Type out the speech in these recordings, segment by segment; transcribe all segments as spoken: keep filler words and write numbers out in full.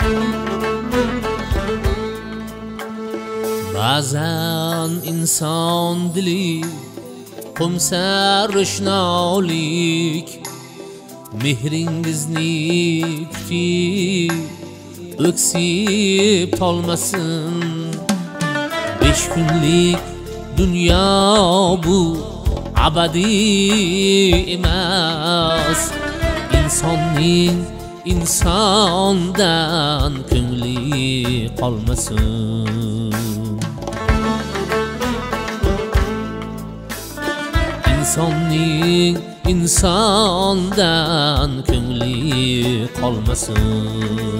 ba'zan inson dili qumsar ro'shnolik, mehringizni kutib o'ksib tolmasin. Besh kunlik dunyo bu abadiy emas, insonning insondan ko'ngli qolmasin. İnsonning insondan ko'ngli qolmasin.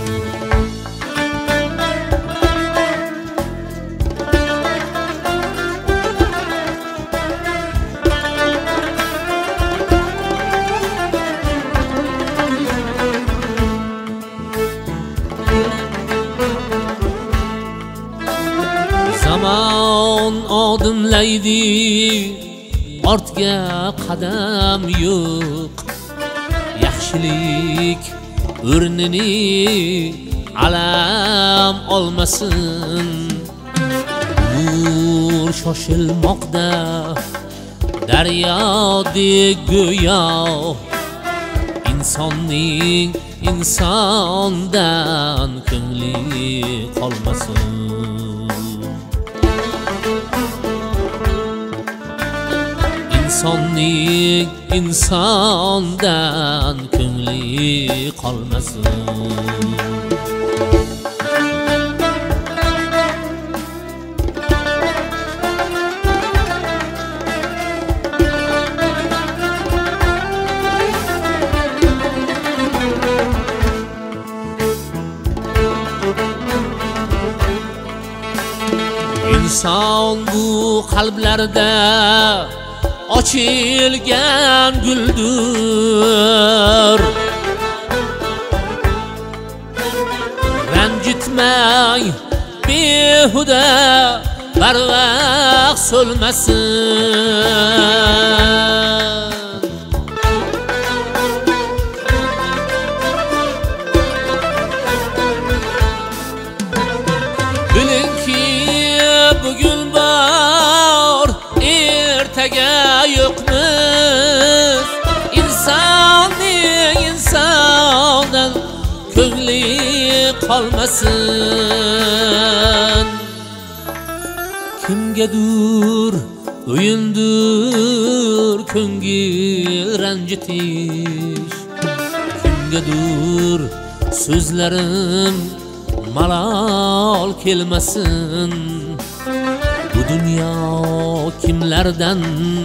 Zaman odimlaydi, ortga qadam yo'q. Yaxshilik o'rnini alam olmasin. Nur shoshilmoqda daryodek go'yo, insonning insondan ko'ngli qolmasin. İnsonning insondan ko'ngli qolmasin. İnson bu qalblarda ochilgan guldir. Ranjitmang behuda barvaqt so'lmasin. Bilingki bugun bor, ertaga yo'qmiz. İnsonning insondan ko'ngli qolmasin. Kimgadur o'yindir ko'ngil ranjitish, kimgadur so'zlarim malol kelmasin. Bu dunyo kimlardan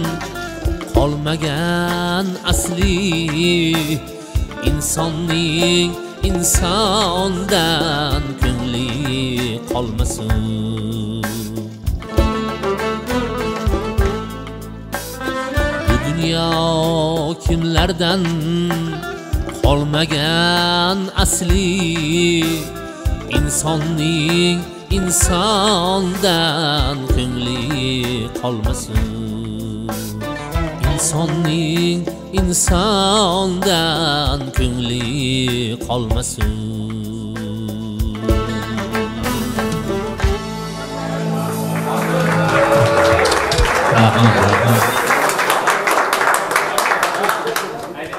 qolmagan asli, insonning insondan ko'ngli qolmasin. Bu dunyo kimlardan qolmagan asli, insonning insondan ko'ngli qolmasin. İnsonning insondan ko'ngli qolmasin.